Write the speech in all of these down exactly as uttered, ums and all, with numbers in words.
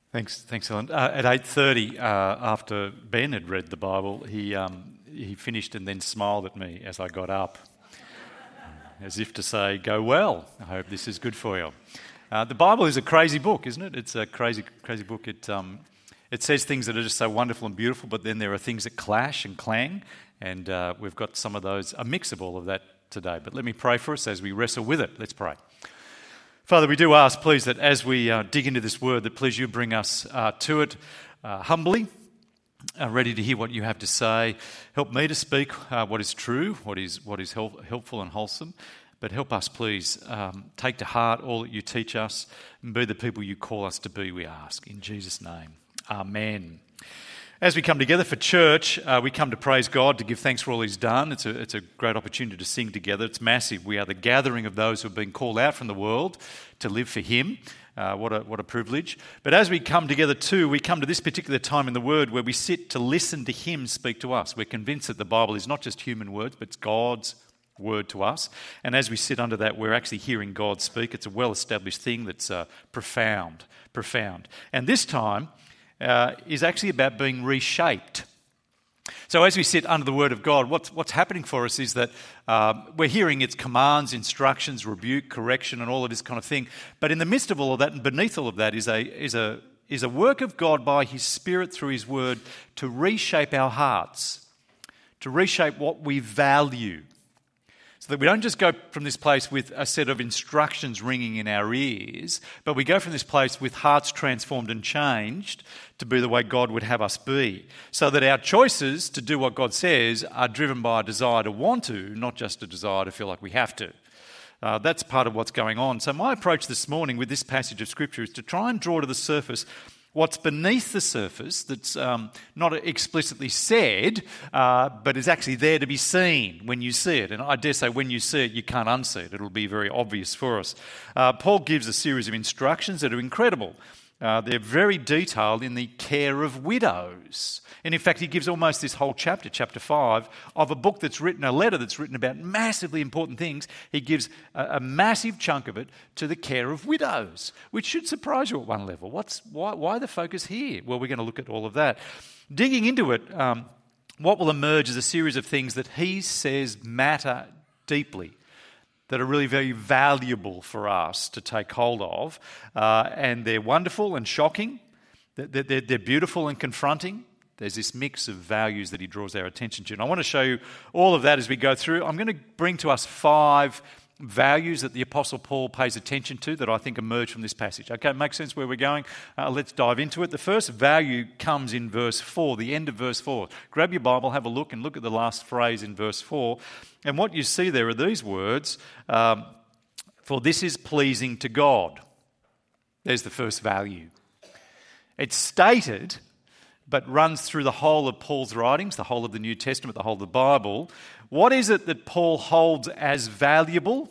Thanks, thanks, Ellen. Uh, at eight thirty, uh, after Ben had read the Bible, he um, he finished and then smiled at me as I got up, as if to say, "Go well. I hope this is good for you." Uh, the Bible is a crazy book, isn't it? It's a crazy, crazy book. It um, it says things that are just so wonderful and beautiful, but then there are things that clash and clang, and uh, we've got some of those, a mix of all of that today. But let me pray for us as we wrestle with it. Let's pray. Father, we do ask, please, that as we uh, dig into this word, that please you bring us uh, to it uh, humbly, uh, ready to hear what you have to say. Help me to speak uh, what is true, what is what is help, helpful and wholesome. But help us, please, um, take to heart all that you teach us and be the people you call us to be, we ask. In Jesus' name, amen. As we come together for church, uh, we come to praise God, to give thanks for all He's done. It's a, it's a great opportunity to sing together. It's massive. We are the gathering of those who have been called out from the world to live for Him. Uh, what a what a privilege. But as we come together too, we come to this particular time in the Word where we sit to listen to Him speak to us. We're convinced that the Bible is not just human words, but it's God's word to us. And as we sit under that, we're actually hearing God speak. It's a well-established thing that's uh, profound, profound. And this time, Uh, is actually about being reshaped. So as we sit under the Word of God, what's, what's happening for us is that uh, we're hearing its commands, instructions, rebuke, correction, and all of this kind of thing. But in the midst of all of that, and beneath all of that, is a is a is a work of God by His Spirit through His Word to reshape our hearts, to reshape what we value, so that we don't just go from this place with a set of instructions ringing in our ears, but we go from this place with hearts transformed and changed to be the way God would have us be, so that our choices to do what God says are driven by a desire to want to, not just a desire to feel like we have to. Uh, that's part of what's going on. So my approach this morning with this passage of Scripture is to try and draw to the surface what's beneath the surface that's um, not explicitly said, uh, but is actually there to be seen when you see it. And I dare say when you see it, you can't unsee it. It'll be very obvious for us. Uh, Paul gives a series of instructions that are incredible. Uh, they're very detailed in the care of widows. And in fact, he gives almost this whole chapter, chapter five, of a book that's written, a letter that's written about massively important things. He gives a, a massive chunk of it to the care of widows, which should surprise you at one level. What's why, why the focus here? Well, we're going to look at all of that. Digging into it, um, what will emerge is a series of things that he says matter deeply, that are really very valuable for us to take hold of. Uh, and they're wonderful and shocking. They're, they're, they're beautiful and confronting. There's this mix of values that he draws our attention to. And I want to show you all of that as we go through. I'm going to bring to us five values that the Apostle Paul pays attention to that I think emerge from this passage. Okay, makes sense where we're going? Uh, let's dive into it. The first value comes in verse four, the end of verse four. Grab your Bible, have a look, and look at the last phrase in verse four. And what you see there are these words, um, for this is pleasing to God. There's the first value. It's stated, but runs through the whole of Paul's writings, the whole of the New Testament, the whole of the Bible. What is it that Paul holds as valuable?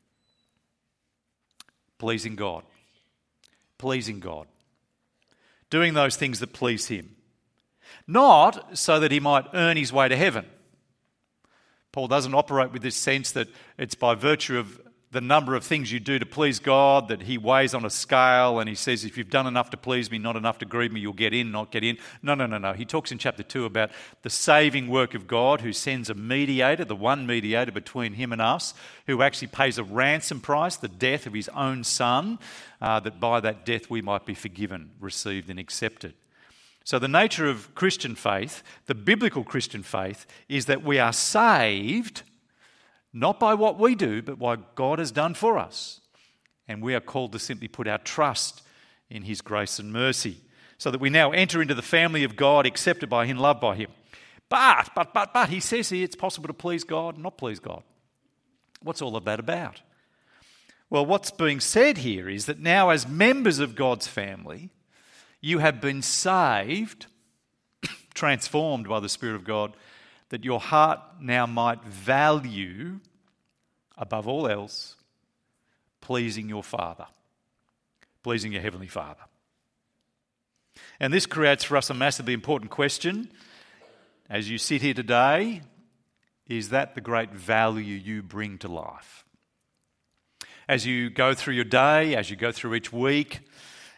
Pleasing God. Pleasing God. Doing those things that please Him. Not so that he might earn his way to heaven. Paul doesn't operate with this sense that it's by virtue of the number of things you do to please God that He weighs on a scale and He says, if you've done enough to please me, not enough to grieve me, you'll get in, not get in. No, no, no, no. He talks in chapter two about the saving work of God, who sends a mediator, the one mediator between Him and us, who actually pays a ransom price, the death of His own Son, uh, that by that death we might be forgiven, received and accepted. So the nature of Christian faith, the biblical Christian faith, is that we are saved not by what we do, but what God has done for us. And we are called to simply put our trust in His grace and mercy, so that we now enter into the family of God, accepted by Him, loved by Him. But, but, but, but, he says here it's possible to please God and not please God. What's all of that about? Well, what's being said here is that now as members of God's family, you have been saved, transformed by the Spirit of God, that your heart now might value, above all else, pleasing your Father, pleasing your Heavenly Father. And this creates for us a massively important question. As you sit here today, is that the great value you bring to life? As you go through your day, as you go through each week,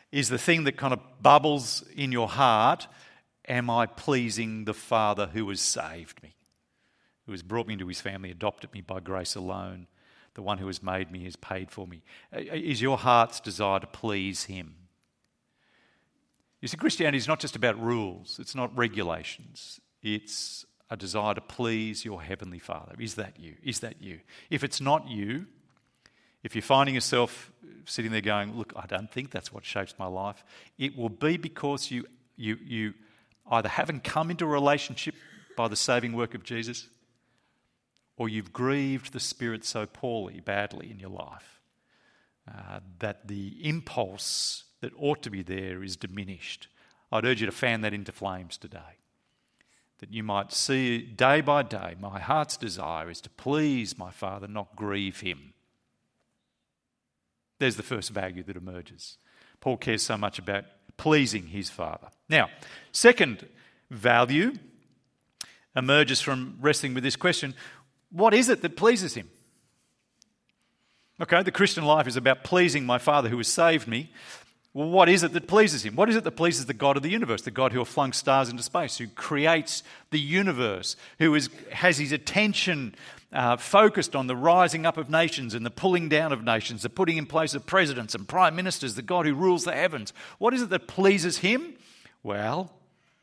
is the thing that kind of bubbles in your heart. Am I pleasing the Father who has saved me, who has brought me into his family, adopted me by grace alone, the one who has made me, has paid for me? Is your heart's desire to please him? You see, Christianity is not just about rules. It's not regulations. It's a desire to please your Heavenly Father. Is that you? Is that you? If it's not you, if you're finding yourself sitting there going, look, I don't think that's what shapes my life, it will be because you you you either haven't come into a relationship by the saving work of Jesus, or you've grieved the Spirit so poorly, badly in your life, uh, that the impulse that ought to be there is diminished. I'd urge you to fan that into flames today, that you might see day by day, my heart's desire is to please my Father, not grieve him. There's the first value that emerges. Paul cares so much about pleasing his Father. Now, second value emerges from wrestling with this question: what is it that pleases him? Okay, the Christian life is about pleasing my Father who has saved me. Well, what is it that pleases him? What is it that pleases the God of the universe, the God who has flung stars into space, who creates the universe, who is, has his attention uh, focused on the rising up of nations and the pulling down of nations, the putting in place of presidents and prime ministers, the God who rules the heavens? What is it that pleases him? Well,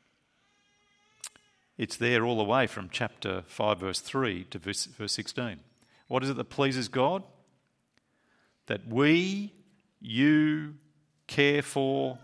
it's there all the way from chapter five, verse three to verse, verse sixteen. What is it that pleases God? That we, you, care for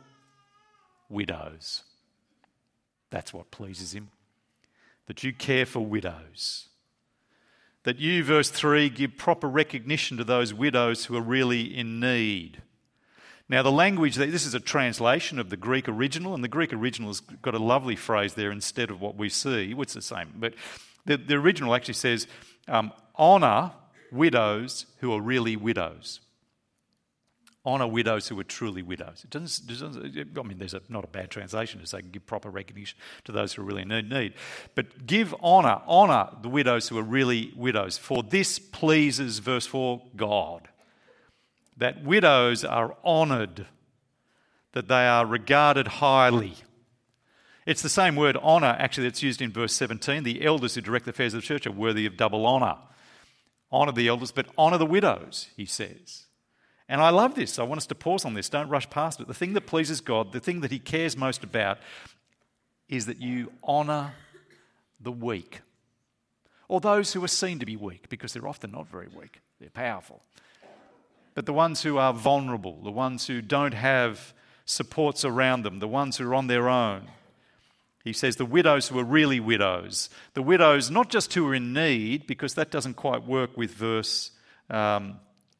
widows. That's what pleases him. That you care for widows. That you, verse three, give proper recognition to those widows who are really in need. Now, the language, this is a translation of the Greek original, and the Greek original has got a lovely phrase there instead of what we see. It's the same, but the, the original actually says, um, honour widows who are really widows. Honour widows who are truly widows. It doesn't, it doesn't, I mean, there's a, not a bad translation to say give proper recognition to those who are really in need. But give honour, honour the widows who are really widows. For this pleases, verse four, God. That widows are honoured, that they are regarded highly. It's the same word honour actually that's used in verse seventeen. The elders who direct the affairs of the church are worthy of double honour. Honour the elders, but honour the widows, he says. And I love this. I want us to pause on this. Don't rush past it. The thing that pleases God, the thing that he cares most about, is that you honour the weak. Or those who are seen to be weak, because they're often not very weak. They're powerful. But the ones who are vulnerable, the ones who don't have supports around them, the ones who are on their own. He says the widows who are really widows. The widows not just who are in need, because that doesn't quite work with verse Um,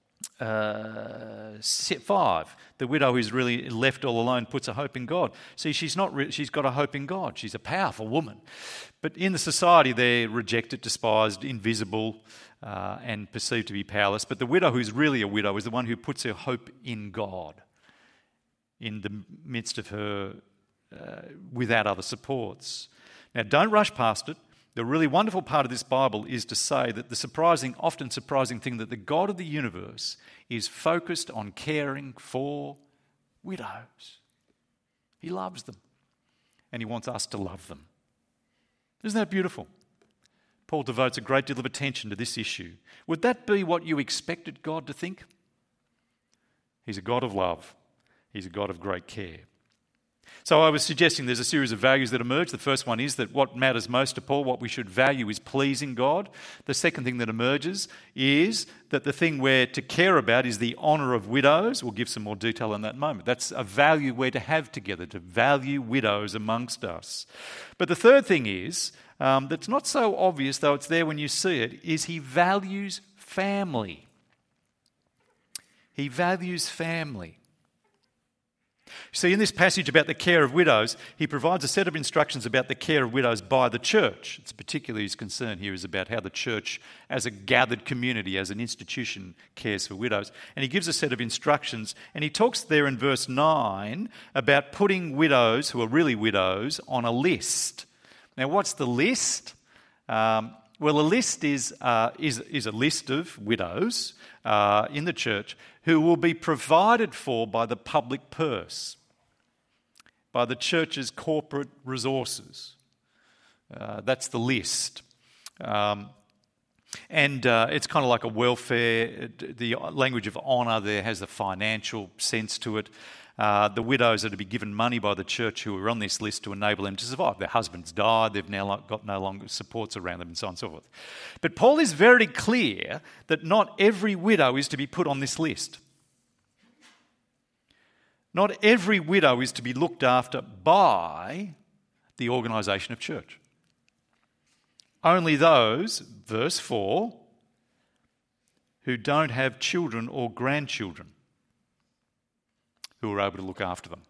Uh, five. The widow who's really left all alone puts her hope in God. See, she's not. Re- she's got a hope in God. She's a powerful woman, but in the society they're rejected, despised, invisible, uh, and perceived to be powerless. But the widow who's really a widow is the one who puts her hope in God, in the midst of her, uh, without other supports. Now, don't rush past it. The really wonderful part of this Bible is to say that the surprising, often surprising thing, that the God of the universe is focused on caring for widows. He loves them, and he wants us to love them. Isn't that beautiful? Paul devotes a great deal of attention to this issue. Would that be what you expected God to think? He's a God of love. He's a God of great care. So I was suggesting there's a series of values that emerge. The first one is that what matters most to Paul, what we should value, is pleasing God. The second thing that emerges is that the thing we're to care about is the honour of widows. We'll give some more detail on that in a moment. That's a value we're to have together, to value widows amongst us. But the third thing is, um, that's not so obvious, though it's there when you see it, is he values family. He values family. See, in this passage about the care of widows, he provides a set of instructions about the care of widows by the church. It's particularly his concern here is about how the church, as a gathered community, as an institution, cares for widows. And he gives a set of instructions, and he talks there in verse nine about putting widows, who are really widows, on a list. Now, what's the list? Um, well, a list is, uh, is, is a list of widows uh, in the church who will be provided for by the public purse, by the church's corporate resources. Uh, that's the list. Um, and uh, it's kind of like a welfare. The language of honour there has a financial sense to it. Uh, the widows are to be given money by the church who are on this list to enable them to survive. Their husbands died, they've now got no longer supports around them, and so on and so forth. But Paul is very clear that not every widow is to be put on this list. Not every widow is to be looked after by the organisation of church. Only those, verse four, who don't have children or grandchildren who are able to look after them.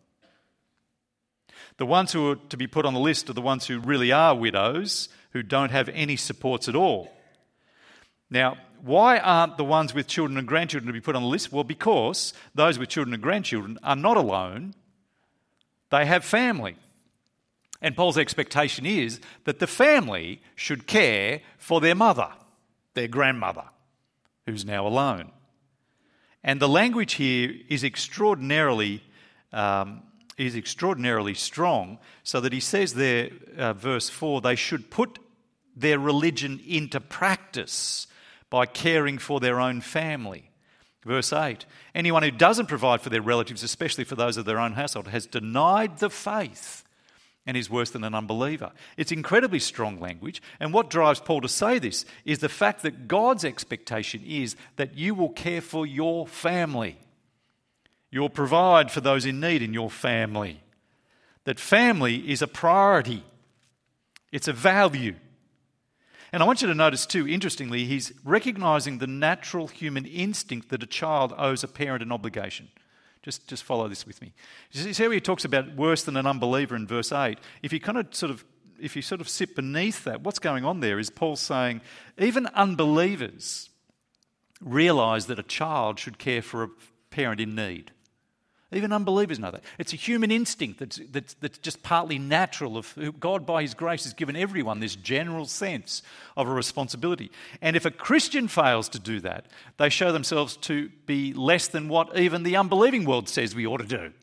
The ones who are to be put on the list are the ones who really are widows, who don't have any supports at all. Now, why aren't the ones with children and grandchildren to be put on the list? Well, because those with children and grandchildren are not alone, they have family. And Paul's expectation is that the family should care for their mother, their grandmother, who's now alone. And the language here is extraordinarily um, is extraordinarily strong, so that he says there, uh, verse four, they should put their religion into practice by caring for their own family. Verse eight, anyone who doesn't provide for their relatives, especially for those of their own household, has denied the faith and is worse than an unbeliever. It's incredibly strong language, and what drives Paul to say this is the fact that God's expectation is that you will care for your family. You'll provide for those in need in your family. That family is a priority. It's a value. And I want you to notice too, interestingly, he's recognising the natural human instinct that a child owes a parent an obligation. Just, just follow this with me. You see how he talks about worse than an unbeliever in verse eight? If you kind of sort of, if you sort of sit beneath that, what's going on there is Paul saying even unbelievers realise that a child should care for a parent in need. Even unbelievers know that. It's a human instinct that's, that's, that's just partly natural. Of who God, by his grace, has given everyone this general sense of a responsibility. And if a Christian fails to do that, they show themselves to be less than what even the unbelieving world says we ought to do,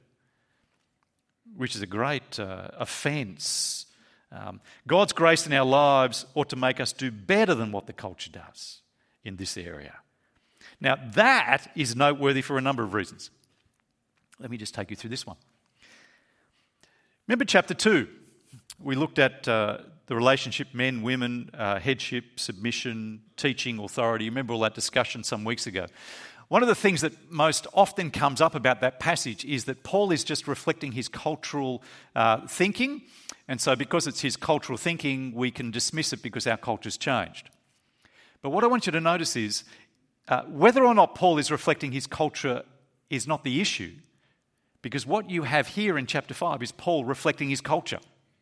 which is a great uh, offence. Um, God's grace in our lives ought to make us do better than what the culture does in this area. Now, that is noteworthy for a number of reasons. Let me just take you through this one. Remember chapter two, we looked at uh, the relationship men, women, uh, headship, submission, teaching, authority. You remember all that discussion some weeks ago. One of the things that most often comes up about that passage is that Paul is just reflecting his cultural uh, thinking, and so because it's his cultural thinking, we can dismiss it because our culture's changed. But what I want you to notice is uh, whether or not Paul is reflecting his culture is not the issue. Because what you have here in chapter five is Paul reflecting his culture.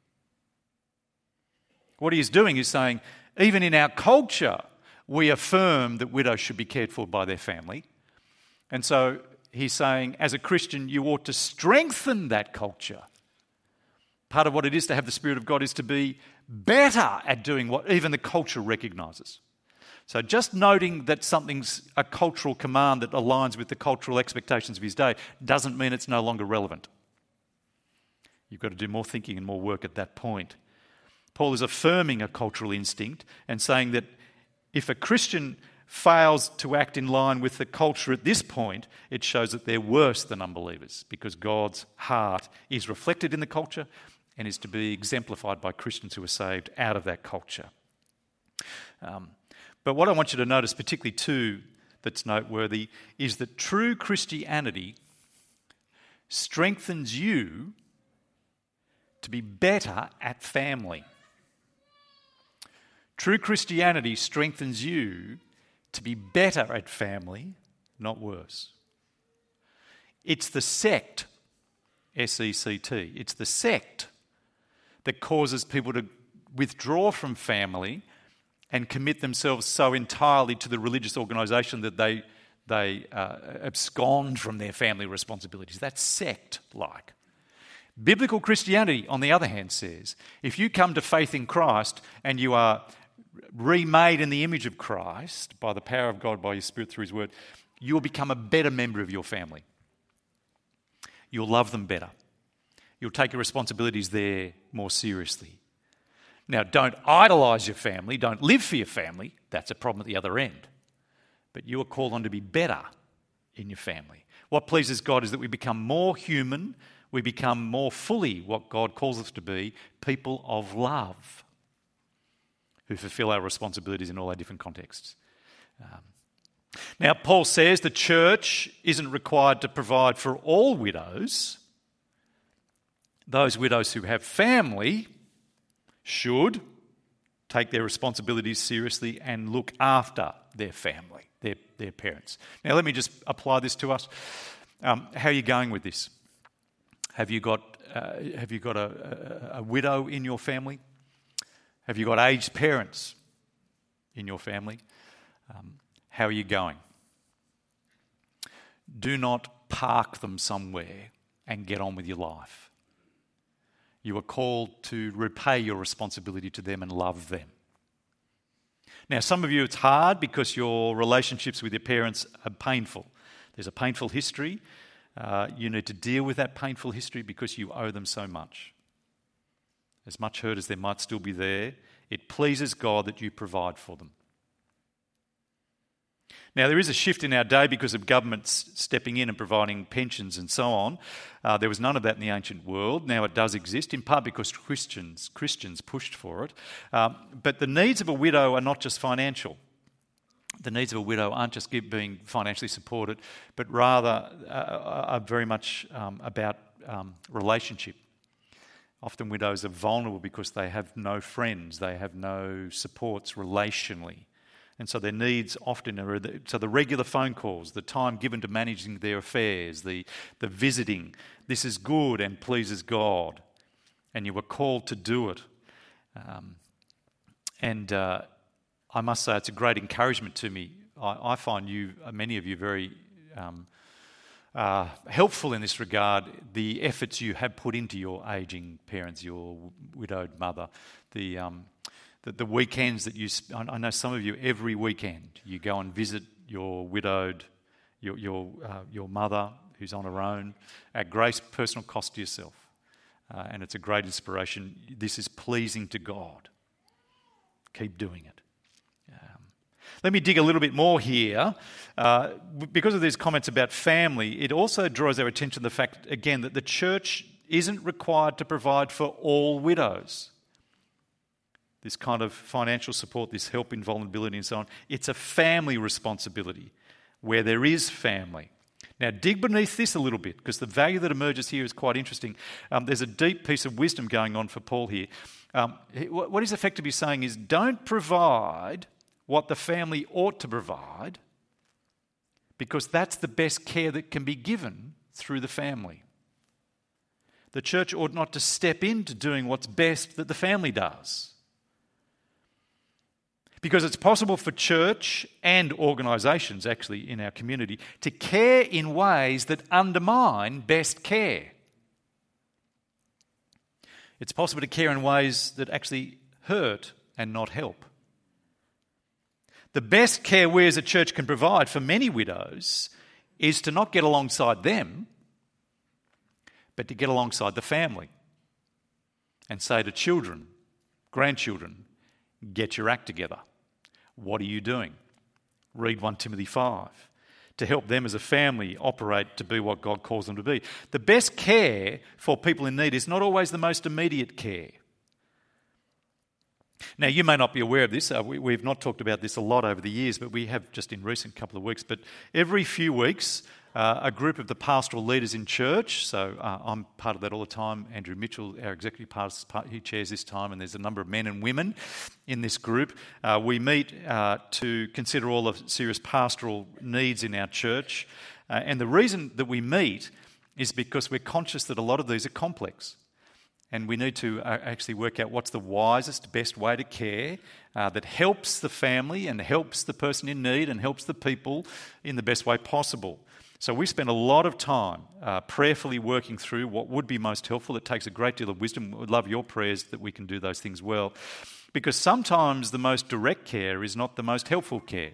What he is doing is saying, even in our culture, we affirm that widows should be cared for by their family. And so he's saying, as a Christian, you ought to strengthen that culture. Part of what it is to have the Spirit of God is to be better at doing what even the culture recognises. So just noting that something's a cultural command that aligns with the cultural expectations of his day doesn't mean it's no longer relevant. You've got to do more thinking and more work at that point. Paul is affirming a cultural instinct and saying that if a Christian fails to act in line with the culture at this point, it shows that they're worse than unbelievers because God's heart is reflected in the culture and is to be exemplified by Christians who are saved out of that culture. Um, But what I want you to notice, particularly too, that's noteworthy, is that true Christianity strengthens you to be better at family. True Christianity strengthens you to be better at family, not worse. It's the sect, S E C T, it's the sect that causes people to withdraw from family and commit themselves so entirely to the religious organisation that they they uh, abscond from their family responsibilities. That's sect-like. Biblical Christianity, on the other hand, says, if you come to faith in Christ and you are remade in the image of Christ by the power of God, by His Spirit through His Word, you'll become a better member of your family. You'll love them better. You'll take your responsibilities there more seriously. Now, don't idolise your family. Don't live for your family. That's a problem at the other end. But you are called on to be better in your family. What pleases God is that we become more human. We become more fully what God calls us to be, people of love who fulfil our responsibilities in all our different contexts. Um, now, Paul says the church isn't required to provide for all widows. Those widows who have family should take their responsibilities seriously and look after their family, their, their parents. Now, let me just apply this to us. Um, how are you going with this? Have you got, uh, have you got a, a, a widow in your family? Have you got aged parents in your family? Um, how are you going? Do not park them somewhere and get on with your life. You are called to repay your responsibility to them and love them. Now, some of you, it's hard because your relationships with your parents are painful. There's a painful history. Uh, you need to deal with that painful history because you owe them so much. As much hurt as there might still be there, it pleases God that you provide for them. Now, there is a shift in our day because of governments stepping in and providing pensions and so on. Uh, there was none of that in the ancient world. Now it does exist, in part because Christians Christians pushed for it. Um, but the needs of a widow are not just financial. The needs of a widow aren't just being financially supported, but rather uh, are very much um, about um, relationship. Often widows are vulnerable because they have no friends, they have no supports relationally. And so their needs often are, so the regular phone calls, the time given to managing their affairs, the, the visiting, this is good and pleases God. And you were called to do it. Um, and uh, I must say it's a great encouragement to me. I, I find you, many of you, very um, uh, helpful in this regard, the efforts you have put into your ageing parents, your widowed mother, the... Um, The, the weekends that you, I know some of you, every weekend you go and visit your widowed, your your uh, your mother who's on her own, at great personal cost to yourself, uh, and it's a great inspiration. This is pleasing to God. Keep doing it. Um, let me dig a little bit more here, uh, because of these comments about family. It also draws our attention to the fact again that the church isn't required to provide for all widows. This kind of financial support, this help in vulnerability and so on, it's a family responsibility where there is family. Now, dig beneath this a little bit because the value that emerges here is quite interesting. Um, there's a deep piece of wisdom going on for Paul here. Um, what he's effectively saying is don't provide what the family ought to provide because that's the best care that can be given through the family. The church ought not to step into doing what's best that the family does. Because it's possible for church and organisations actually in our community to care in ways that undermine best care. It's possible to care in ways that actually hurt and not help. The best care we as a church can provide for many widows is to not get alongside them, but to get alongside the family and say to children, grandchildren, get your act together. What are you doing? Read First Timothy five to help them as a family operate to be what God calls them to be. The best care for people in need is not always the most immediate care. Now, you may not be aware of this. Uh, we, we've not talked about this a lot over the years, but we have just in recent couple of weeks. But every few weeks, uh, a group of the pastoral leaders in church, so uh, I'm part of that all the time, Andrew Mitchell, our executive pastor, he chairs this time, and there's a number of men and women in this group. Uh, we meet uh, to consider all the serious pastoral needs in our church. Uh, and the reason that we meet is because we're conscious that a lot of these are complex. And we need to uh, actually work out what's the wisest, best way to care uh, that helps the family and helps the person in need and helps the people in the best way possible. So we spend a lot of time uh, prayerfully working through what would be most helpful. It takes a great deal of wisdom. We'd love your prayers that we can do those things well. Because sometimes the most direct care is not the most helpful care.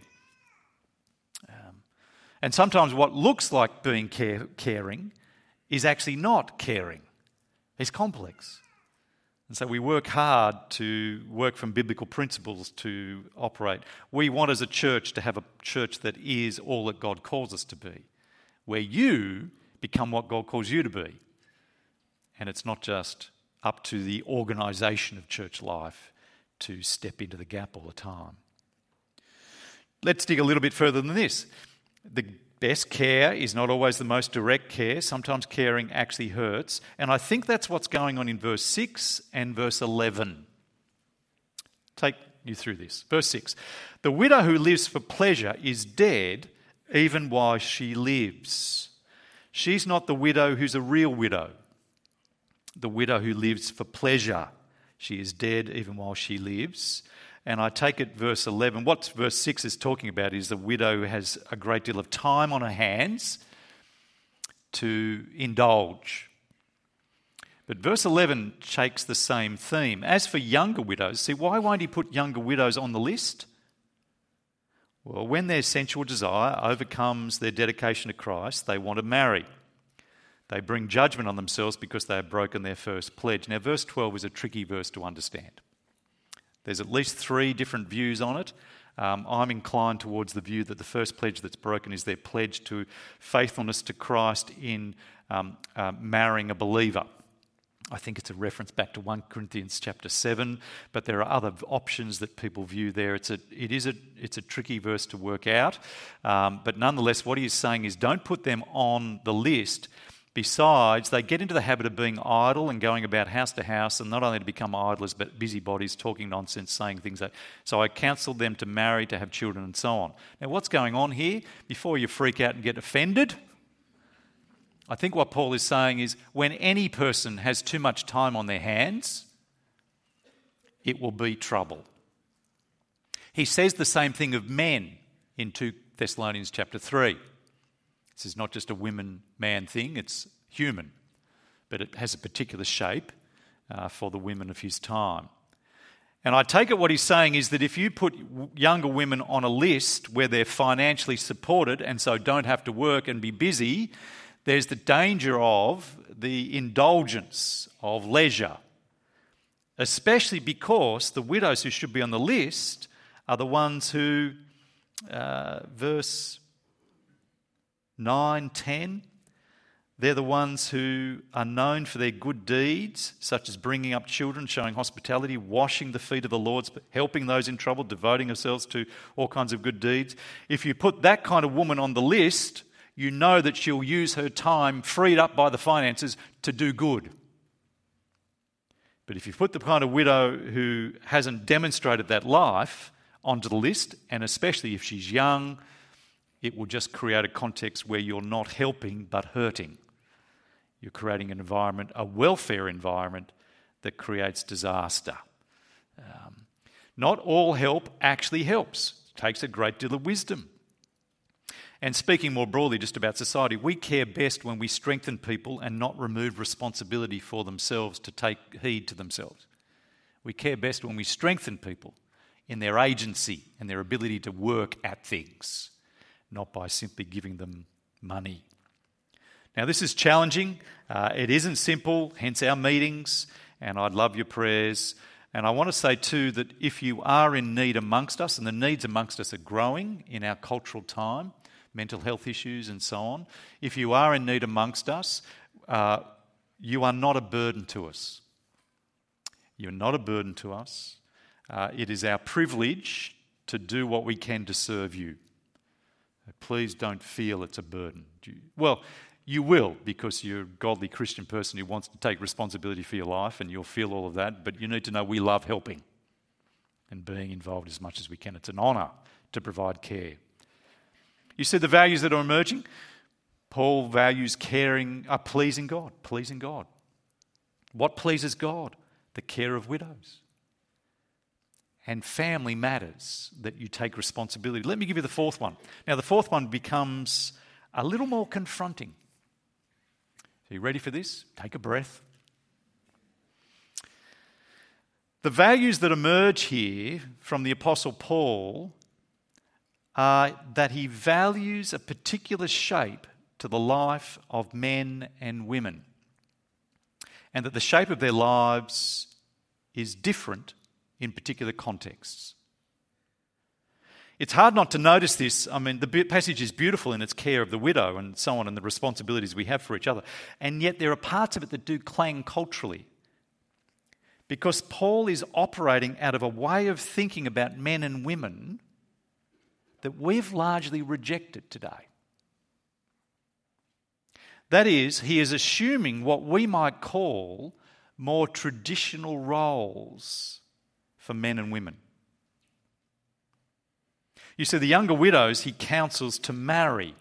Um, and sometimes what looks like being care, caring is actually not caring. It's complex. And so we work hard to work from biblical principles to operate. We want as a church to have a church that is all that God calls us to be, where you become what God calls you to be. And it's not just up to the organisation of church life to step into the gap all the time. Let's dig a little bit further than this. The best care is not always the most direct care. Sometimes caring actually hurts. And I think that's what's going on in verse six and verse eleven. Take you through this. Verse six. The widow who lives for pleasure is dead even while she lives. She's not the widow who's a real widow. The widow who lives for pleasure. She is dead even while she lives. And I take it verse eleven, what verse six is talking about is the widow who has a great deal of time on her hands to indulge. But verse eleven takes the same theme. As for younger widows, see, why won't he put younger widows on the list? Well, when their sensual desire overcomes their dedication to Christ, they want to marry. They bring judgment on themselves because they have broken their first pledge. Now, verse twelve is a tricky verse to understand. There's at least three different views on it. Um, I'm inclined towards the view that the first pledge that's broken is their pledge to faithfulness to Christ in um, uh, marrying a believer. I think it's a reference back to First Corinthians chapter seven, but there are other options that people view there. It's a, it is a, it's a tricky verse to work out, um, but nonetheless, what he is saying is don't put them on the list. Besides, they get into the habit of being idle and going about house to house, and not only to become idlers, but busybodies, talking nonsense, saying things like, so I counselled them to marry, to have children, and so on. Now, what's going on here? Before you freak out and get offended, I think what Paul is saying is when any person has too much time on their hands, it will be trouble. He says the same thing of men in Second Thessalonians chapter three. This is not just a women-man thing, it's human. But it has a particular shape uh, for the women of his time. And I take it what he's saying is that if you put younger women on a list where they're financially supported and so don't have to work and be busy, there's the danger of the indulgence of leisure. Especially because the widows who should be on the list are the ones who, uh, verse nine, ten, they're the ones who are known for their good deeds, such as bringing up children, showing hospitality, washing the feet of the Lord, helping those in trouble, devoting themselves to all kinds of good deeds. If you put that kind of woman on the list, you know that she'll use her time freed up by the finances to do good. But if you put the kind of widow who hasn't demonstrated that life onto the list, and especially if she's young, it will just create a context where you're not helping but hurting. You're creating an environment, a welfare environment, that creates disaster. Um, not all help actually helps. It takes a great deal of wisdom. And speaking more broadly just about society, we care best when we strengthen people and not remove responsibility for themselves to take heed to themselves. We care best when we strengthen people in their agency and their ability to work at things, not by simply giving them money. Now, this is challenging. Uh, it isn't simple, hence our meetings, and I'd love your prayers. And I want to say too that if you are in need amongst us, and the needs amongst us are growing in our cultural time, mental health issues and so on, if you are in need amongst us, uh, you are not a burden to us. You're not a burden to us. Uh, it is our privilege to do what we can to serve you. Please don't feel it's a burden. Well, you will, because you're a godly Christian person who wants to take responsibility for your life, and you'll feel all of that, but you need to know we love helping and being involved as much as we can. It's an honour to provide care. You see the values that are emerging? Paul values caring, uh, pleasing God, pleasing God. What pleases God? The care of widows. And family matters, that you take responsibility. Let me give you the fourth one. Now, the fourth one becomes a little more confronting. Are you ready for this? Take a breath. The values that emerge here from the Apostle Paul are that he values a particular shape to the life of men and women, and that the shape of their lives is different in particular contexts. It's hard not to notice this. I mean, the passage is beautiful in its care of the widow and so on, and the responsibilities we have for each other. And yet there are parts of it that do clang culturally. Because Paul is operating out of a way of thinking about men and women that we've largely rejected today. That is, he is assuming what we might call more traditional roles for men and women. You see, the younger widows he counsels to marry.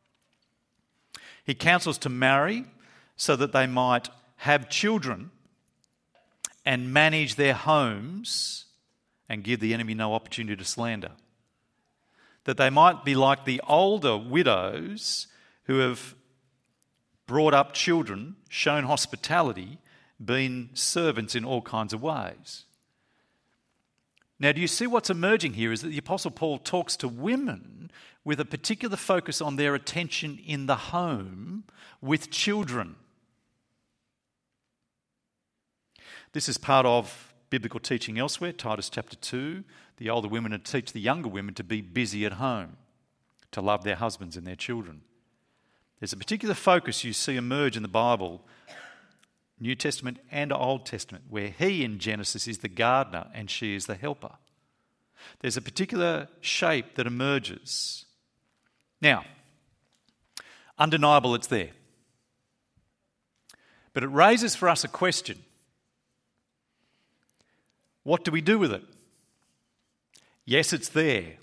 He counsels to marry so that they might have children and manage their homes and give the enemy no opportunity to slander. That they might be like the older widows who have brought up children, shown hospitality, been servants in all kinds of ways. Now, do you see what's emerging here is that the Apostle Paul talks to women with a particular focus on their attention in the home with children. This is part of biblical teaching elsewhere, Titus chapter two. The older women are to teach the younger women to be busy at home, to love their husbands and their children. There's a particular focus you see emerge in the Bible, New Testament and Old Testament, where he in Genesis is the gardener and she is the helper. There's a particular shape that emerges. Now, undeniable it's there. But it raises for us a question. What do we do with it? Yes, it's there.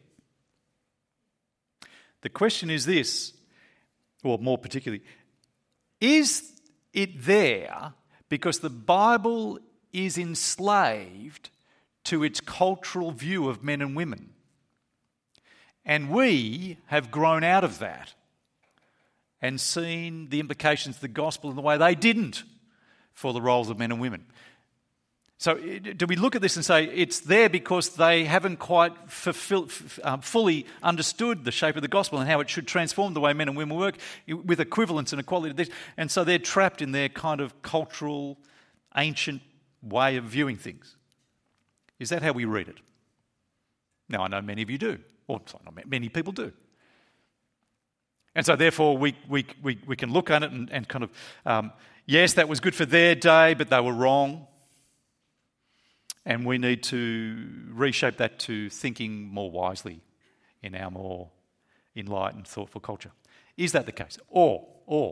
The question is this, or more particularly, is it there because the Bible is enslaved to its cultural view of men and women? And we have grown out of that and seen the implications of the gospel in the way they didn't for the roles of men and women. So do we look at this and say it's there because they haven't quite fulfilled, uh, fully understood the shape of the gospel and how it should transform the way men and women work with equivalence and equality to this, and so they're trapped in their kind of cultural, ancient way of viewing things? Is that how we read it? Now, I know many of you do, or not many people do. And so therefore we we we, we can look at it and, and kind of, um, yes, that was good for their day, but they were wrong. And we need to reshape that to thinking more wisely in our more enlightened, thoughtful culture. Is that the case? Or, or,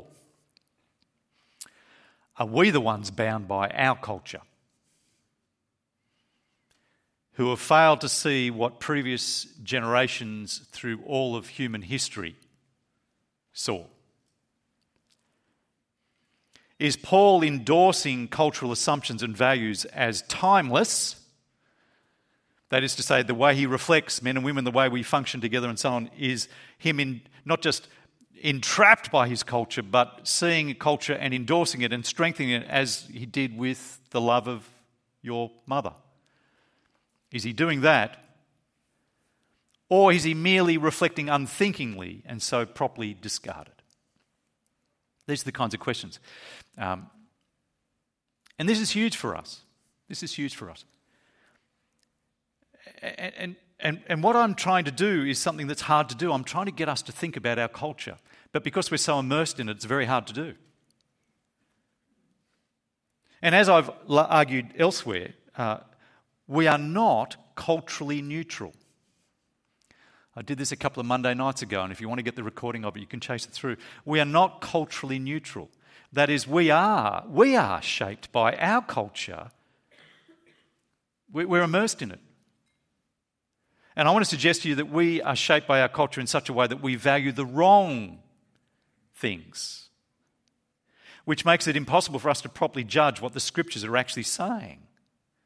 are we the ones bound by our culture who have failed to see what previous generations through all of human history saw? Is Paul endorsing cultural assumptions and values as timeless? That is to say, the way he reflects men and women, the way we function together and so on, is him in not just entrapped by his culture, but seeing culture and endorsing it and strengthening it as he did with the love of your mother. Is he doing that? Or is he merely reflecting unthinkingly and so properly discarded? These are the kinds of questions. Um, and this is huge for us. This is huge for us. And, and, and, and what I'm trying to do is something that's hard to do. I'm trying to get us to think about our culture. But because we're so immersed in it, it's very hard to do. And as I've argued elsewhere, uh, we are not culturally neutral. I did this a couple of Monday nights ago, and if you want to get the recording of it, you can chase it through. We are not culturally neutral. That is, we are, we are shaped by our culture. We're immersed in it. And I want to suggest to you that we are shaped by our culture in such a way that we value the wrong things, which makes it impossible for us to properly judge what the Scriptures are actually saying.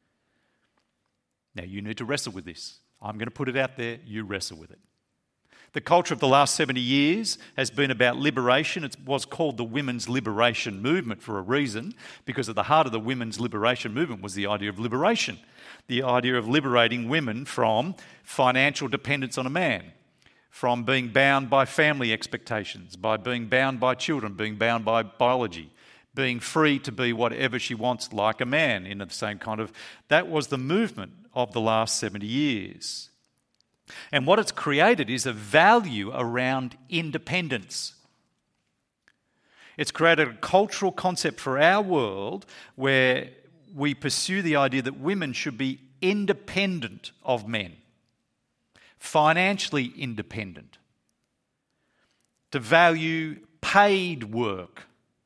Now, you need to wrestle with this. I'm going to put it out there, you wrestle with it. The culture of the last seventy years has been about liberation. It was called the Women's Liberation Movement for a reason, because at the heart of the Women's Liberation Movement was the idea of liberation, the idea of liberating women from financial dependence on a man, from being bound by family expectations, by being bound by children, being bound by biology, being free to be whatever she wants like a man in the same kind of... That was the movement of the last seventy years. And what it's created is a value around independence. It's created a cultural concept for our world where we pursue the idea that women should be independent of men, financially independent, to value paid work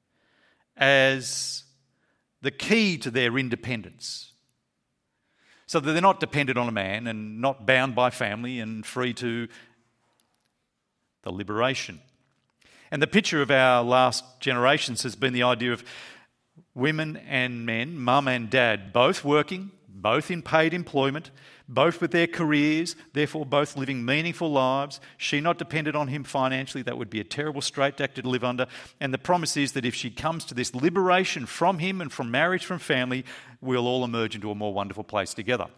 as the key to their independence, so that they're not dependent on a man and not bound by family and free to the liberation. And the picture of our last generations has been the idea of women and men, mum and dad, both working, both in paid employment, both with their careers, therefore both living meaningful lives. She not dependent on him financially. That would be a terrible straitjacket to live under. And the promise is that if she comes to this liberation from him and from marriage, from family, we'll all emerge into a more wonderful place together.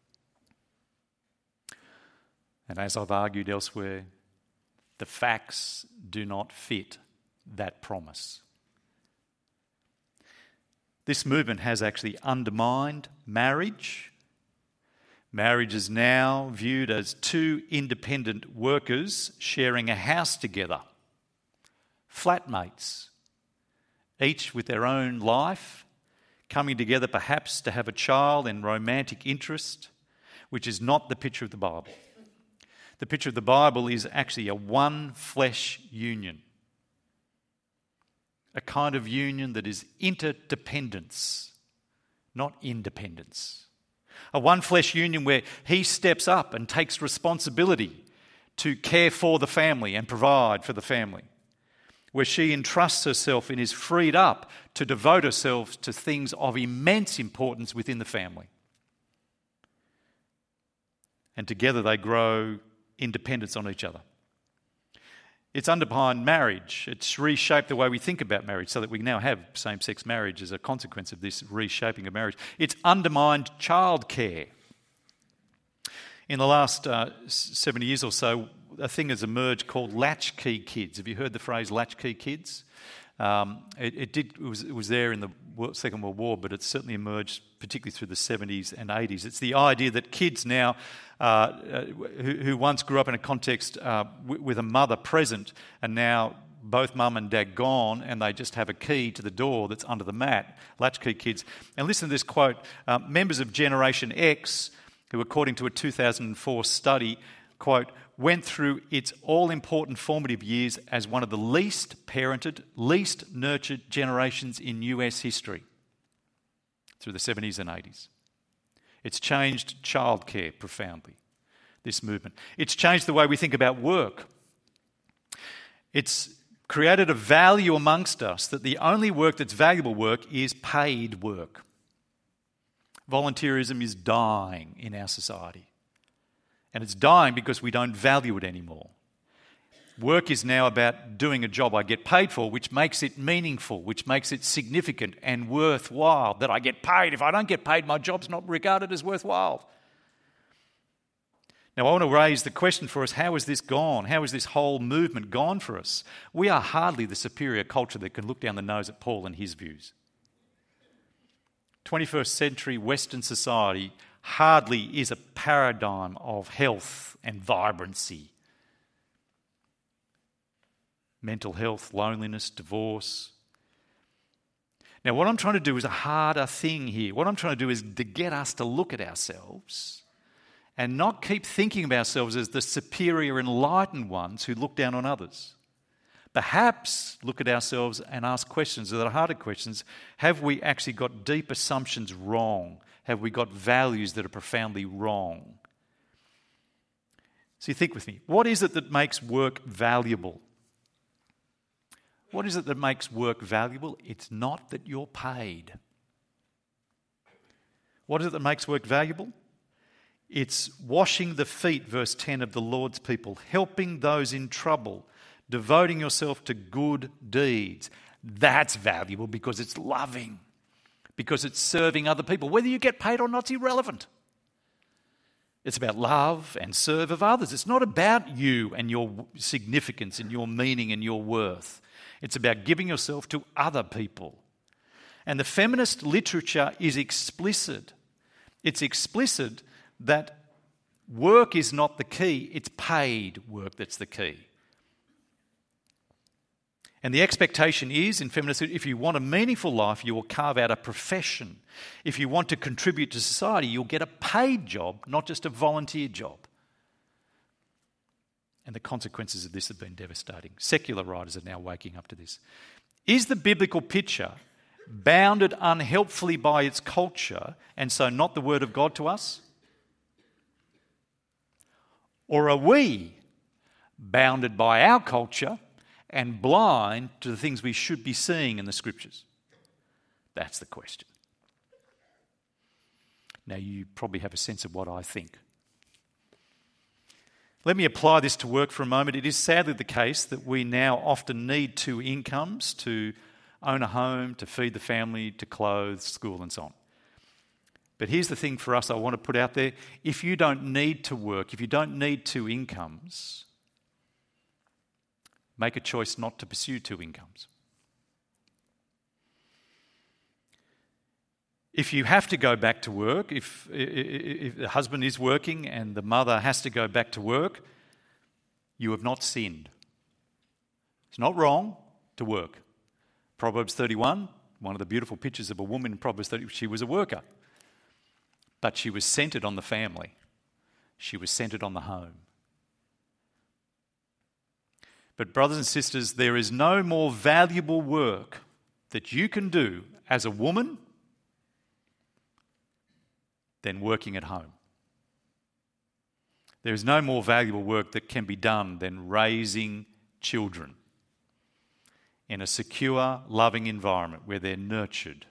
And as I've argued elsewhere, the facts do not fit that promise. This movement has actually undermined marriage. Marriage is now viewed as two independent workers sharing a house together, flatmates, each with their own life, coming together perhaps to have a child in romantic interest, which is not the picture of the Bible. The picture of the Bible is actually a one flesh union, a kind of union that is interdependence, not independence. A one flesh union where he steps up and takes responsibility to care for the family and provide for the family. Where she entrusts herself and is freed up to devote herself to things of immense importance within the family. And together they grow independence on each other. It's undermined marriage. It's reshaped the way we think about marriage so that we now have same-sex marriage as a consequence of this reshaping of marriage. It's undermined childcare. In the last uh, seventy years or so, a thing has emerged called latchkey kids. Have you heard the phrase latchkey kids? Um, it, it did. It was, it was there in the Second World War, but it's certainly emerged particularly through the seventies and eighties. It's the idea that kids now, uh, uh, who, who once grew up in a context uh, w- with a mother present, and now both mum and dad gone, and they just have a key to the door that's under the mat. Latchkey kids. And listen to this quote: uh, "Members of Generation X, who, according to a two thousand four study, quote, went through its all-important formative years as one of the least parented, least nurtured generations in U S history through the seventies and eighties. It's changed childcare profoundly, this movement. It's changed the way we think about work. It's created a value amongst us that the only work that's valuable work is paid work. Volunteerism is dying in our society. And it's dying because we don't value it anymore. Work is now about doing a job I get paid for, which makes it meaningful, which makes it significant and worthwhile, that I get paid. If I don't get paid, my job's not regarded as worthwhile. Now, I want to raise the question for us, how has this gone? How has this whole movement gone for us? We are hardly the superior culture that can look down the nose at Paul and his views. twenty-first century Western society hardly is a paradigm of health and vibrancy. Mental health, loneliness, divorce. Now, what I'm trying to do is a harder thing here. What I'm trying to do is to get us to look at ourselves and not keep thinking of ourselves as the superior enlightened ones who look down on others. Perhaps look at ourselves and ask questions that are harder questions. Have we actually got deep assumptions wrong? Have we got values that are profoundly wrong? See, think with me. What is it that makes work valuable? What is it that makes work valuable? It's not that you're paid. What is it that makes work valuable? It's washing the feet, verse ten, of the Lord's people, helping those in trouble, devoting yourself to good deeds. That's valuable because it's loving, because it's serving other people. Whether you get paid or not is irrelevant. It's about love and serve of others. It's not about you and your significance and your meaning and your worth. It's about giving yourself to other people. And the feminist literature is explicit. It's explicit that work is not the key, it's paid work that's the key. And the expectation is, in feminist, if you want a meaningful life, you will carve out a profession. If you want to contribute to society, you'll get a paid job, not just a volunteer job. And the consequences of this have been devastating. Secular writers are now waking up to this. Is the biblical picture bounded unhelpfully by its culture, and so not the word of God to us? Or are we bounded by our culture and blind to the things we should be seeing in the Scriptures? That's the question. Now, you probably have a sense of what I think. Let me apply this to work for a moment. It is sadly the case that we now often need two incomes to own a home, to feed the family, to clothe, school and so on. But here's the thing for us I want to put out there. If you don't need to work, if you don't need two incomes, make a choice not to pursue two incomes. If you have to go back to work, if, if the husband is working and the mother has to go back to work, you have not sinned. It's not wrong to work. Proverbs thirty-one, one of the beautiful pictures of a woman in Proverbs thirty, she was a worker. But she was centred on the family. She was centred on the home. But brothers and sisters, there is no more valuable work that you can do as a woman than working at home. There is no more valuable work that can be done than raising children in a secure, loving environment where they're nurtured.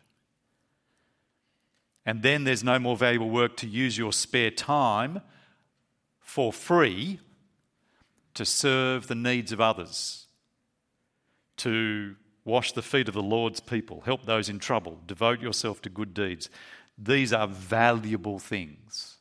And then there's no more valuable work to use your spare time for free to serve the needs of others, to wash the feet of the Lord's people, help those in trouble, devote yourself to good deeds. These are valuable things.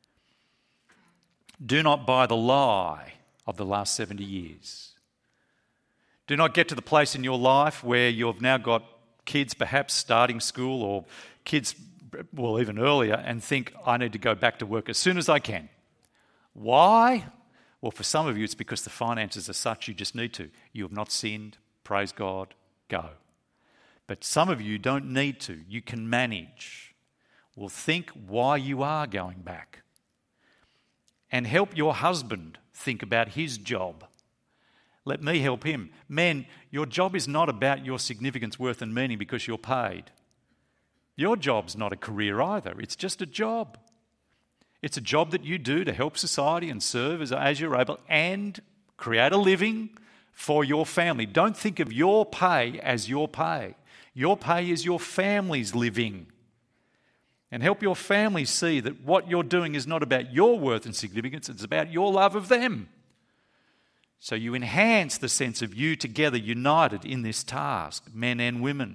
Do not buy the lie of the last seventy years. Do not get to the place in your life where you've now got kids perhaps starting school or kids, well, even earlier, and think, I need to go back to work as soon as I can. Why? Well, for some of you, it's because the finances are such you just need to. You have not sinned. Praise God. Go. But some of you don't need to. You can manage. Well, think why you are going back. And help your husband think about his job. Let me help him. Men, your job is not about your significance, worth and meaning because you're paid. Your job's not a career either. It's just a job. It's a job that you do to help society and serve as, as you're able and create a living for your family. Don't think of your pay as your pay. Your pay is your family's living. And help your family see that what you're doing is not about your worth and significance, it's about your love of them. So you enhance the sense of you together, united in this task, men and women.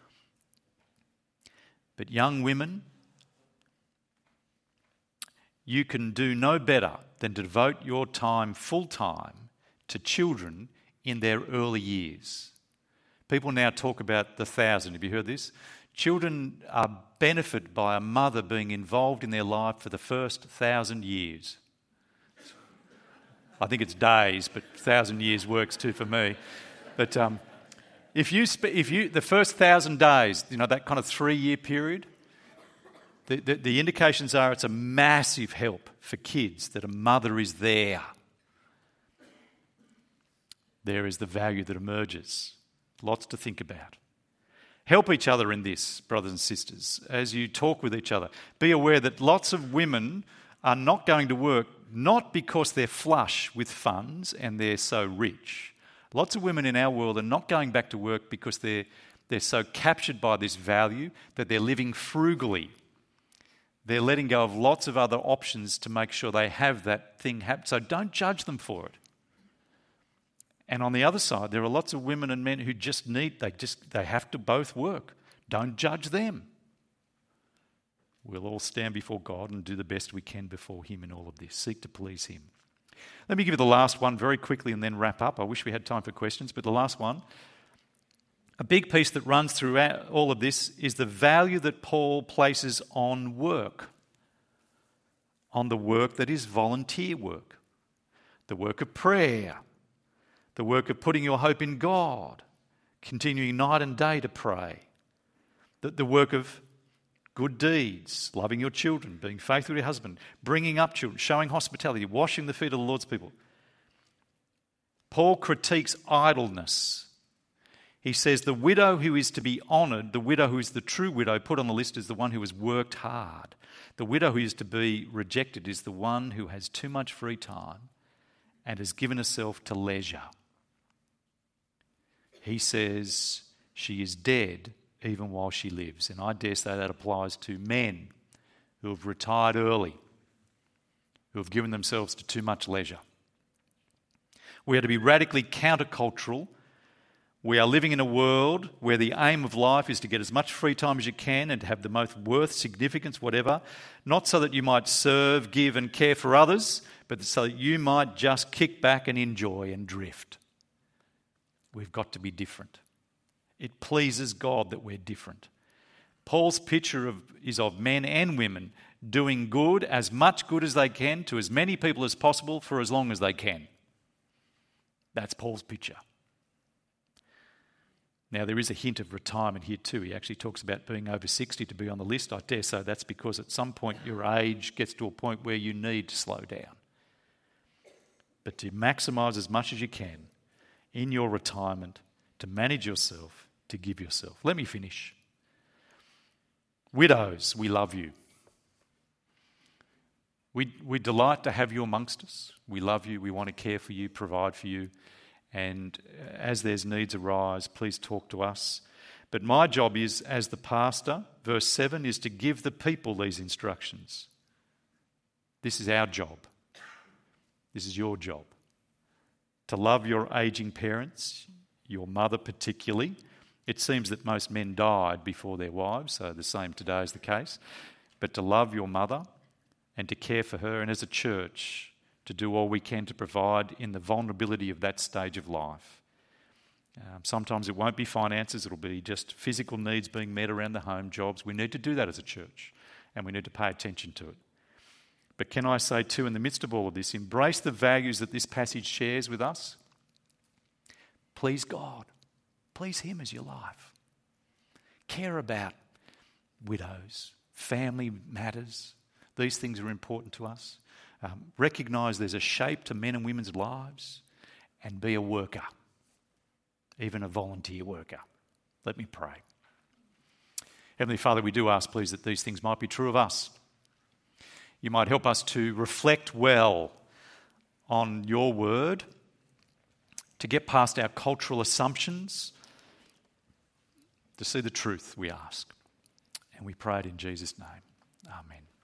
But young women, you can do no better than to devote your time full time to children in their early years. People now talk about the thousand. Have you heard this? Children are benefited by a mother being involved in their life for the first thousand years. I think it's days, but thousand years works too for me. But um, if you, sp- if you, the first thousand days, you know, that kind of three-year period, the, the, the indications are it's a massive help for kids that a mother is there. There is the value that emerges. Lots to think about. Help each other in this, brothers and sisters, as you talk with each other. Be aware that lots of women are not going to work not because they're flush with funds and they're so rich. Lots of women in our world are not going back to work because they're, they're so captured by this value that they're living frugally. They're letting go of lots of other options to make sure they have that thing happen. So don't judge them for it. And on the other side, there are lots of women and men who just need, they just, they have to both work. Don't judge them. We'll all stand before God and do the best we can before Him in all of this. Seek to please Him. Let me give you the last one very quickly and then wrap up. I wish we had time for questions, but the last one. A big piece that runs through all of this is the value that Paul places on work, on the work that is volunteer work, the work of prayer, the work of putting your hope in God, continuing night and day to pray, the, the work of good deeds, loving your children, being faithful to your husband, bringing up children, showing hospitality, washing the feet of the Lord's people. Paul critiques idleness. He says the widow who is to be honoured, the widow who is the true widow put on the list is the one who has worked hard. The widow who is to be rejected is the one who has too much free time and has given herself to leisure. He says she is dead even while she lives. And I dare say that applies to men who have retired early, who have given themselves to too much leisure. We are to be radically countercultural. We are living in a world where the aim of life is to get as much free time as you can and to have the most worth, significance, whatever, not so that you might serve, give and care for others, but so that you might just kick back and enjoy and drift. We've got to be different. It pleases God that we're different. Paul's picture of, is of men and women doing good, as much good as they can, to as many people as possible for as long as they can. That's Paul's picture. Now, there is a hint of retirement here too. He actually talks about being over sixty to be on the list. I dare say that's because at some point your age gets to a point where you need to slow down. But to maximise as much as you can in your retirement, to manage yourself, to give yourself. Let me finish. Widows, we love you. We, we delight to have you amongst us. We love you. We want to care for you, provide for you. And as there's needs arise, please talk to us. But my job is, as the pastor, verse seven, is to give the people these instructions. This is our job. This is your job. To love your ageing parents, your mother particularly. It seems that most men died before their wives, so the same today is the case. But to love your mother and to care for her, and as a church, to do all we can to provide in the vulnerability of that stage of life. Um, sometimes it won't be finances, it'll be just physical needs being met around the home, jobs. We need to do that as a church, and we need to pay attention to it. But can I say too, in the midst of all of this, embrace the values that this passage shares with us. Please God. Please Him as your life. Care about widows, family matters. These things are important to us. Um, recognise there's a shape to men and women's lives, and be a worker, even a volunteer worker. Let me pray. Heavenly Father, we do ask, please, that these things might be true of us. You might help us to reflect well on your word, to get past our cultural assumptions, to see the truth, we ask. And we pray it in Jesus' name. Amen.